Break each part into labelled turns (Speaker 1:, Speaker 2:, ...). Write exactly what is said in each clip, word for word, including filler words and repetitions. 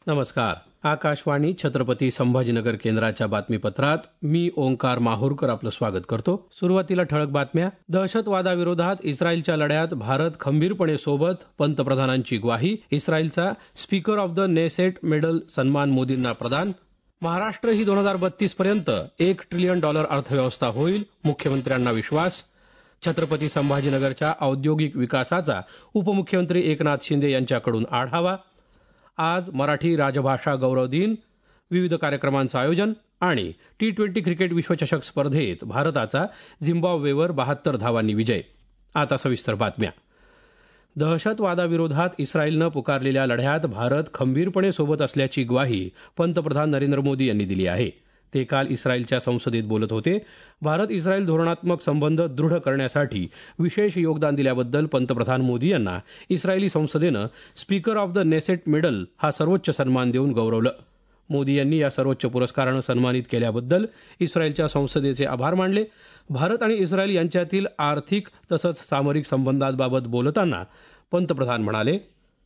Speaker 1: नमस्कार. आकाशवाणी छत्रपती संभाजीनगर केंद्राच्या बातमीपत्रात मी ओंकार माहूरकर आपलं स्वागत करतो. सुरुवातीला ठळक बातम्या. दहशतवादाविरोधात इस्रायलच्या लढ्यात भारत खंबीरपणे सोबत, पंतप्रधानांची ग्वाही. इस्रायलचा speaker of the Knesset medal सन्मान मोदींना प्रदान. महाराष्ट्र ही दोन हजार बत्तीस पर्यंत एक ट्रिलियन डॉलर अर्थव्यवस्था होईल, मुख्यमंत्र्यांना विश्वास. छत्रपती संभाजीनगरच्या औद्योगिक विकासाचा उपमुख्यमंत्री एकनाथ शिंदे यांच्याकडून आढावा. आज मराठी राजभाषा गौरव दिन, विविध कार्यक्रमांचं आयोजन आणि टी ट्वेंटी क्रिकेट विश्वचषक स्पर्धेत भारताचा झिम्बाब्वेवर बहात्तर धावांनी विजय. आता सविस्तर बातम्या. दहशतवादाविरोधात इस्रायलनं पुकारलेल्या लढ्यात भारत खंबीरपणे सोबत असल्याची ग्वाही पंतप्रधान नरेंद्र मोदी यांनी दिली आहे. ते काल इस्रायलच्या संसदेत बोलत होते. भारत इस्रायल धोरणात्मक संबंध दृढ करण्यासाठी विशेष योगदान दिल्याबद्दल पंतप्रधान मोदी यांना इस्रायली संसदेनं speaker of the Knesset medal हा सर्वोच्च सन्मान देऊन गौरवलं. मोदी यांनी या सर्वोच्च पुरस्कारानं सन्मानित केल्याबद्दल इस्रायलच्या संसदेचे आभार मानले. भारत आणि इस्रायल यांच्यातील आर्थिक तसंच सामरिक संबंधांबाबत बोलताना पंतप्रधान म्हणाले,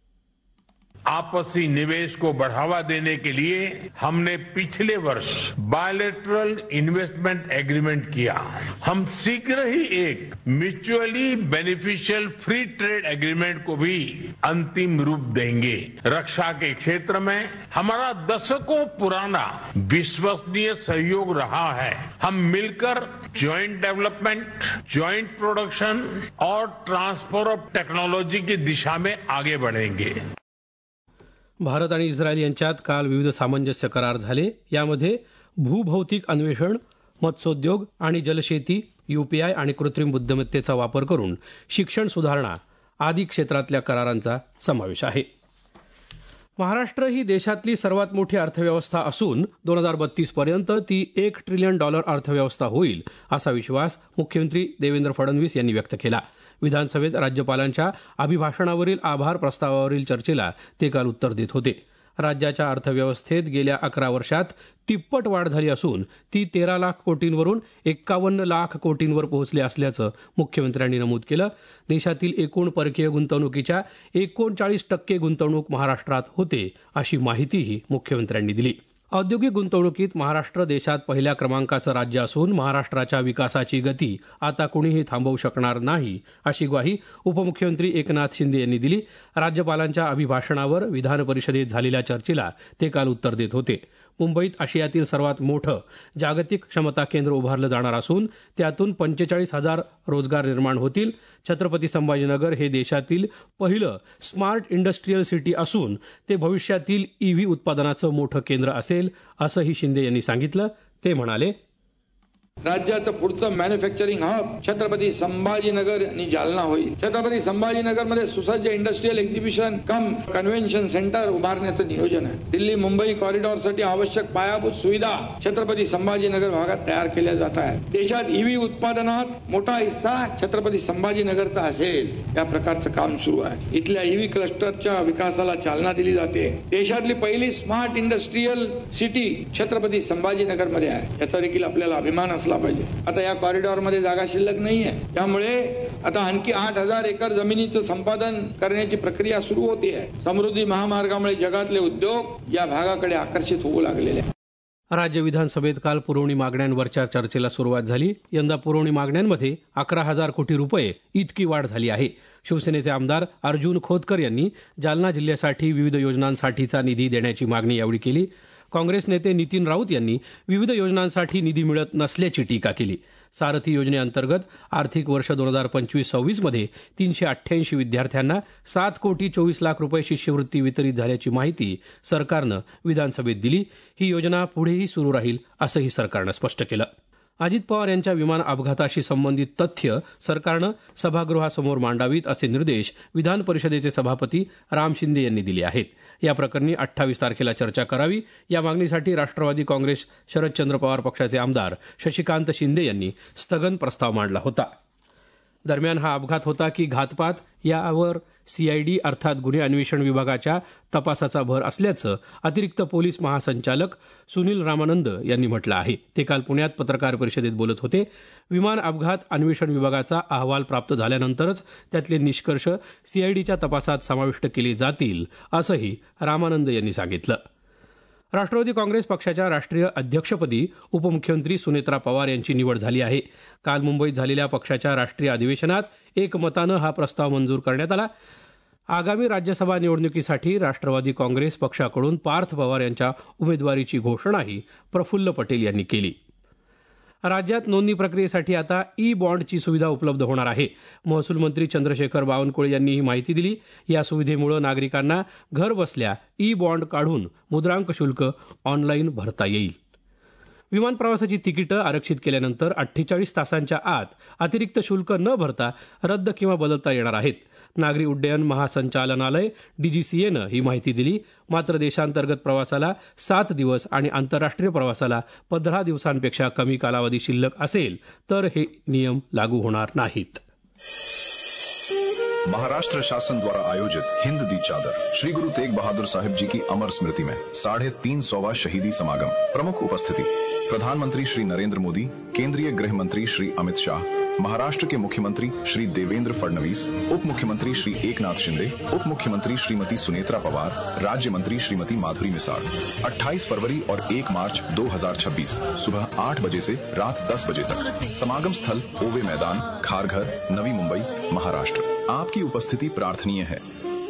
Speaker 2: आपसी निवेश को बढ़ावा देने के लिए हमने पिछले वर्ष बायलैटरल इन्वेस्टमेंट एग्रीमेंट किया. हम शीघ्र ही एक mutually beneficial free trade agreement को भी अंतिम रूप देंगे. रक्षा के क्षेत्र में हमारा दशकों पुराना विश्वसनीय सहयोग रहा है. हम मिलकर ज्वाइंट डेवलपमेंट, ज्वाइंट प्रोडक्शन और ट्रांसफर ऑफ टेक्नोलॉजी की दिशा में आगे बढ़ेंगे.
Speaker 1: भारत आणि इस्रायल यांच्यात काल विविध सामंजस्य करार झाले. यामध्ये भूभौतिक अन्वेषण, मत्स्योद्योग आणि जलशेती, यूपीआय आणि कृत्रिम बुद्धिमत्तेचा वापर करून शिक्षण सुधारणा आदी क्षेत्रातल्या करारांचा समावेश आहे. महाराष्ट्र ही देशातली सर्वात मोठी अर्थव्यवस्था असून दोन हजार बत्तीस पर्यंत ती एक ट्रिलियन डॉलर अर्थव्यवस्था होईल, असा विश्वास मुख्यमंत्री देवेंद्र फडणवीस यांनी व्यक्त केला. विधानसभेत राज्यपालांच्या अभिभाषणावरील आभार प्रस्तावावरील चर्चेला ते काल उत्तर देत होते. राज्याच्या अर्थव्यवस्थेत गेल्या अकरा वर्षात तिप्पट वाढ झाली असून ती तेरा लाख कोटींवरून एक्कावन्न लाख कोटींवर पोहोचली असल्याचं मुख्यमंत्र्यांनी नमूद केलं. देशातील एकूण परकीय गुंतवणुकीच्या एकोणचाळीस टक्के गुंतवणूक महाराष्ट्रात होते, अशी माहितीही मुख्यमंत्र्यांनी दिली. औद्योगिक गुंतवणुकीत महाराष्ट्र देशात पहिल्या क्रमांकाचं राज्य असून महाराष्ट्राच्या विकासाची गती आता कुणीही थांबवू शकणार नाही, अशी ग्वाही उपमुख्यमंत्री एकनाथ शिंदे यांनी दिली. राज्यपालांच्या अभिभाषणावर विधान परिषदेत झालेल्या चर्चेला ते काल उत्तर देत होते. मुंबईत आशियातील सर्वात मोठं जागतिक क्षमता केंद्र उभारलं जाणार असून त्यातून पंचेचाळीस हजार रोजगार निर्माण होतील. छत्रपती संभाजीनगर हे देशातील पहिलं स्मार्ट इंडस्ट्रीयल सिटी असून ते भविष्यातील ईव्ही उत्पादनाचं मोठं केंद्र असेल, असंही शिंदे यांनी सांगितलं. ते म्हणाले,
Speaker 3: राज्याचं पुढचं मॅन्युफॅक्चरिंग हब छत्रपती संभाजीनगर आणि जालना होईल. छत्रपती संभाजीनगरमध्ये सुसज्ज industrial exhibition cum convention centre उभारण्याचं नियोजन आहे. दिल्ली मुंबई कॉरिडॉरसाठी आवश्यक पायाभूत सुविधा छत्रपती संभाजीनगर भागात तयार केल्या जात आहेत. देशात ईव्ही उत्पादनात मोठा हिस्सा छत्रपती संभाजीनगरचा असेल, या प्रकारचं काम सुरू आहे. इथल्या ईव्ही क्लस्टरच्या विकासाला चालना दिली जाते. देशातली पहिली स्मार्ट इंडस्ट्रीयल सिटी छत्रपती संभाजीनगरमध्ये आहे. याचा देखील आपल्याला अभिमान असला पाहिजे. आता या कॉरिडॉरमध्ये जागा शिल्लक नाहीये, त्यामुळे आता आणखी आठ हजार एकर जमिनीचं संपादन करण्याची प्रक्रिया सुरू होती आहे. समृद्धी महामार्गामुळे जगातले उद्योग या भागाकडे आकर्षित होऊ लागलेले आहेत.
Speaker 1: राज्य विधानसभेत काल पुरवणी मागण्यांवरच्या चर्चेला सुरुवात झाली. यंदा पुरवणी मागण्यांमध्ये अकरा हजार कोटी रुपये इतकी वाढ झाली आहे. शिवसेनेचे आमदार अर्जुन खोतकर यांनी जालना जिल्ह्यासाठी विविध योजनांसाठीचा निधी देण्याची मागणी यावेळी केली. काँग्रेस नेते नितीन राऊत यांनी विविध योजनांसाठी निधी मिळत नसल्याची टीका केली. सारथी योजनेअंतर्गत आर्थिक वर्ष दोन हजार पंचवीस सव्वीस मध्ये तीनशे अठ्ठ्याऐंशी विद्यार्थ्यांना सात कोटी चोवीस लाख रुपये शिष्यवृत्ती वितरित झाल्याची माहिती सरकारनं विधानसभेत दिली. ही योजना पुढेही सुरू राहील, असंही सरकारनं स्पष्ट केलं. अजित पवार यांच्या विमान अपघाताशी संबंधित तथ्य सरकारनं सभागृहासमोर मांडावीत, असे निर्देश विधान परिषदेचे सभापती राम शिंदे यांनी दिले आहेत. या प्रकरणी अठ्ठावीस तारखेला चर्चा करावी, या मागणीसाठी राष्ट्रवादी काँग्रेस शरदचंद्र पवार पक्षाचे आमदार शशिकांत शिंदे यांनी स्थगन प्रस्ताव मांडला होता. दरम्यान हा अपघात होता की घातपात, यावर सीआयडी अर्थात गुन्हे अन्वेषण विभागाच्या तपासाचा भर असल्याचं अतिरिक्त पोलीस महासंचालक सुनील रामानंद यांनी म्हटलं आहे. ते काल पुण्यात पत्रकार परिषदेत बोलत होते. विमान अपघात अन्वेषण विभागाचा अहवाल प्राप्त झाल्यानंतरच त्यातले निष्कर्ष सीआयडीच्या तपासात समाविष्ट केले जातील, असंही रामानंद यांनी सांगितलं. राष्ट्रवादी काँग्रेस पक्षाच्या राष्ट्रीय अध्यक्षपदी उपमुख्यमंत्री सुनेत्रा पवार यांची निवड झाली आहे. काल मुंबईत झालेल्या पक्षाच्या राष्ट्रीय अधिवेशनात एकमतानं हा प्रस्ताव मंजूर करण्यात आला. आगामी राज्यसभा निवडणुकीसाठी राष्ट्रवादी काँग्रेस पक्षाकडून पार्थ पवार यांच्या उमेदवारीची घोषणाही प्रफुल्ल पटेल यांनी केली. राज्यात नोंदणी प्रक्रियेसाठी आता ई बॉन्डची सुविधा उपलब्ध होणार आहे. महसूल मंत्री चंद्रशेखर बावनकुळे यांनी ही माहिती दिली. या सुविधेमुळे नागरिकांना घर बसल्या ई बॉन्ड काढून मुद्रांक शुल्क ऑनलाईन भरता येईल. विमान प्रवासाची तिकीटं आरक्षित केल्यानंतर अठ्ठेचाळीस तासांच्या आत अतिरिक्त शुल्क न भरता रद्द किंवा बदलता येणार आहेत. नागरी उड्डयन महासंचालनालय डीजीसीएनं ही माहिती दिली. मात्र देशांतर्गत प्रवासाला सात दिवस आणि आंतरराष्ट्रीय प्रवासाला पंधरा दिवसांपेक्षा कमी कालावधी शिल्लक असेल तर हे नियम लागू होणार नाहीत.
Speaker 4: महाराष्ट्र शासन द्वारा आयोजित हिंद दी चादर श्री गुरु तेग बहादुर साहिब जी की अमर स्मृति में साढ़े तीन सौवा शहीदी समागम. प्रमुख उपस्थिति प्रधानमंत्री श्री नरेंद्र मोदी, केंद्रीय गृह मंत्री श्री अमित शाह, महाराष्ट्र के मुख्यमंत्री श्री देवेंद्र फडणवीस, उप मुख्यमंत्री श्री एकनाथ शिंदे, उप मुख्यमंत्री श्रीमती सुनेत्रा पवार, राज्य मंत्री श्रीमती माधुरी मिसाल. अट्ठाईस फरवरी और एक मार्च दो हजार छब्बीस सुबह आठ बजे से रात दस बजे तक. समागम स्थल ओवे मैदान, खारघर, नवी मुंबई, महाराष्ट्र. आपकी उपस्थिति प्रार्थनीय है.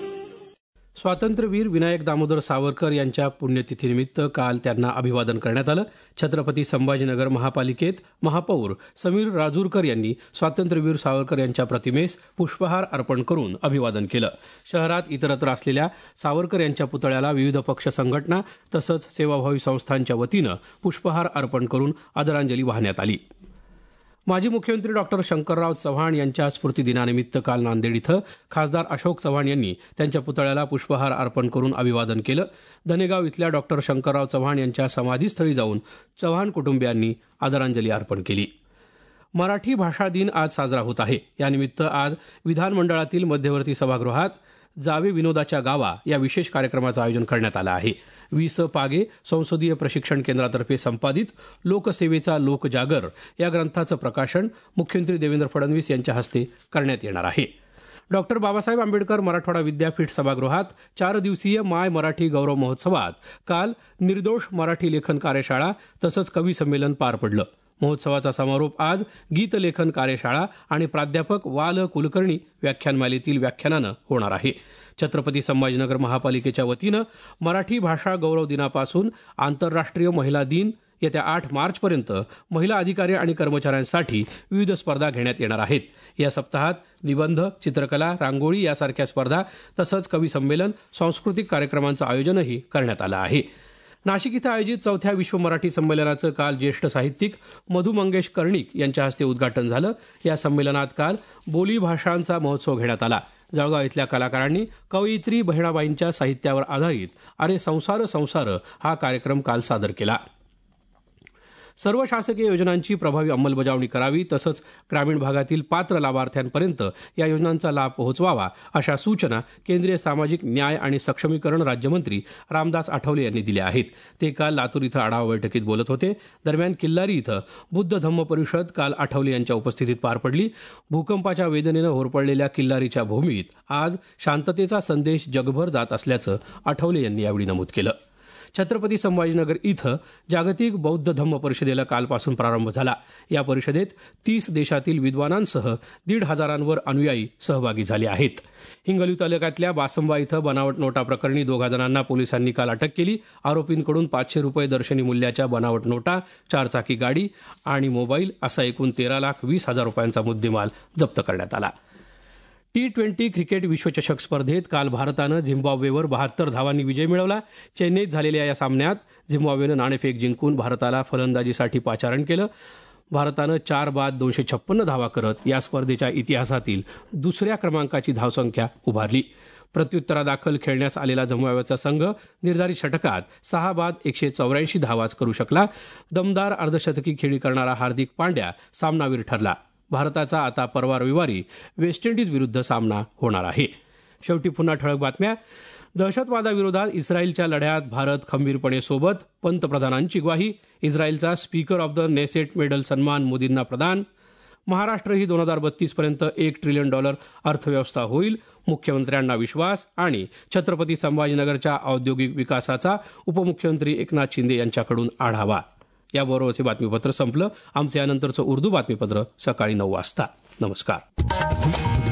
Speaker 1: स्वातंत्र्यवीर विनायक दामोदर सावरकर यांच्या पुण्यतिथीनिमित्त काल त्यांना अभिवादन करण्यात आलं. छत्रपती संभाजीनगर महापालिकेत महापौर समीर राजूरकर यांनी स्वातंत्र्यवीर सावरकर यांच्या प्रतिमेस पुष्पहार अर्पण करून अभिवादन केलं. शहरात इतरत्र असलेल्या सावरकर यांच्या पुतळ्याला विविध पक्ष संघटना तसंच सेवाभावी संस्थांच्या वतीनं पुष्पहार अर्पण करून आदरांजली वाहण्यात आली. माजी मुख्यमंत्री डॉक्टर शंकरराव चव्हाण यांच्या स्मृतिदिनानिमित्त काल नांदेड इथं खासदार अशोक चव्हाण यांनी त्यांच्या पुतळ्याला पुष्पहार अर्पण करून अभिवादन केलं. धनेगाव इथल्या डॉक्टर शंकरराव चव्हाण यांच्या समाधीस्थळी जाऊन चव्हाण कुटुंबियांनी आदरांजली अर्पण केली. मराठी भाषा दिन आज साजरा होत आहे. यानिमित्त आज विधानमंडळातील मध्यवर्ती सभागृहात जावे विनोदाच्या गावा या विशेष कार्यक्रमाचं आयोजन करण्यात आलं आहे. वि स पागे संसदीय प्रशिक्षण केंद्रातर्फे संपादित लोकसेवेचा लोकजागर या ग्रंथाचं प्रकाशन मुख्यमंत्री देवेंद्र फडणवीस यांच्या हस्ते करण्यात येणार आहे. डॉक्टर बाबासाहेब आंबेडकर मराठवाडा विद्यापीठ सभागृहात चार दिवसीय माय मराठी गौरव महोत्सवात काल निर्दोष मराठी लेखन कार्यशाळा तसंच कवी संमेलन पार पडलं. महोत्सवाचा समारोप आज गीतलेखन कार्यशाळा आणि प्राध्यापक वाल कुलकर्णी व्याख्यानमालेतील व्याख्यानानं होणार आहे. छत्रपती संभाजीनगर महापालिकेच्या वतीनं मराठी भाषा गौरव दिनापासून आंतरराष्ट्रीय महिला दिन येत्या आठ मार्चपर्यंत महिला अधिकारी आणि कर्मचाऱ्यांसाठी विविध स्पर्धा घेण्यात येणार आहेत. या सप्ताहात निबंध, चित्रकला, रांगोळी यासारख्या स्पर्धा तसंच कवी संमेलन, सांस्कृतिक कार्यक्रमांचं आयोजनही करण्यात आलं आहे. नाशिक इथं आयोजित चौथ्या विश्व मराठी संमेलनाचं काल ज्येष्ठ साहित्यिक मधु मंगेश कर्णिक यांच्या हस्ते उद्घाटन झालं. या संमेलनात काल बोली भाषांचा महोत्सव घेण्यात आला. जळगाव इथल्या कलाकारांनी कवयित्री बहिणाबाईंच्या साहित्यावर आधारित अरे संसार संसार हा कार्यक्रम काल सादर केला. सर्व शासकीय योजनांची प्रभावी अंमलबजावणी करावी तसंच ग्रामीण भागातील पात्र लाभार्थ्यांपर्यंत या योजनांचा लाभ पोहोचवावा अशा सूचना केंद्रीय सामाजिक न्याय आणि सक्षमीकरण राज्यमंत्री रामदास आठवले यांनी दिल्या आहेत. ते काल लातूर इथं आढावा बैठकीत बोलत होते. दरम्यान किल्लारी इथं बुद्ध धम्म परिषद काल आठवले यांच्या उपस्थितीत पार पडली. भूकंपाच्या वेदनेनं होरपळलेल्या किल्लारीच्या भूमीत आज शांततेचा संदेश जगभर जात असल्याचं आठवले यांनी यावेळी नमूद केलं. छत्रपती संभाजीनगर इथं जागतिक बौद्ध धम्म परिषदेला कालपासून प्रारंभ झाला. या परिषदेत तीस देशातील विद्वानांसह दीड हजारांवर अनुयायी सहभागी झाले आहेत. हिंगोली तालुक्यातल्या बासंबा इथं बनावट नोटा प्रकरणी दोघा जणांना पोलिसांनी काल अटक केली. आरोपींकडून पाचशे रुपये दर्शनी मूल्याच्या बनावट नोटा, चारचाकी गाडी आणि मोबाईल असा एकूण तेरा लाख वीस हजार रुपयांचा मुद्देमाल जप्त करण्यात आला. टी ट्वेंटी क्रिकेट विश्वचषक स्पर्धेत काल भारतानं झिम्बाब्वेवर बहात्तर धावांनी विजय मिळवला. चेन्नईत झालेल्या या सामन्यात झिम्बाब्वेनं नाणेफेक जिंकून भारताला फलंदाजीसाठी पाचारण केलं. भारतानं चार बाद दोनशे छप्पन्न धावा करत या स्पर्धेच्या इतिहासातील दुसऱ्या क्रमांकाची धावसंख्या उभारली. प्रत्युत्तरादाखल खेळण्यास आलेला झिम्बाब्वेचा संघ निर्धारित षटकात सहा बाद एकशे चौऱ्याऐंशी धावाच करू शकला. दमदार अर्धशतकी खेळी करणारा हार्दिक पांड्या सामनावीर ठरला. भारताचा आता परवा रविवारी वेस्ट इंडिज विरुद्ध सामना होणार आहे. शेवटी पुन्हा ठळक बातम्या. दहशतवादाविरोधात इस्रायलच्या लढ्यात भारत खंबीरपणे सोबत, पंतप्रधानांची ग्वाही. इस्रायलचा speaker of the Knesset medal सन्मान मोदींना प्रदान. महाराष्ट्र ही दोन हजार बत्तीस पर्यंत एक ट्रिलियन डॉलर अर्थव्यवस्था होईल, मुख्यमंत्र्यांना विश्वास. आणि छत्रपती संभाजीनगरच्या औद्योगिक विकासाचा उपमुख्यमंत्री एकनाथ शिंदे यांच्याकडून आढावा. याबरोबरचे बातमीपत्र संपलं. आमचं यानंतरचं उर्दू बातमीपत्र सकाळी नऊ वाजता. नमस्कार.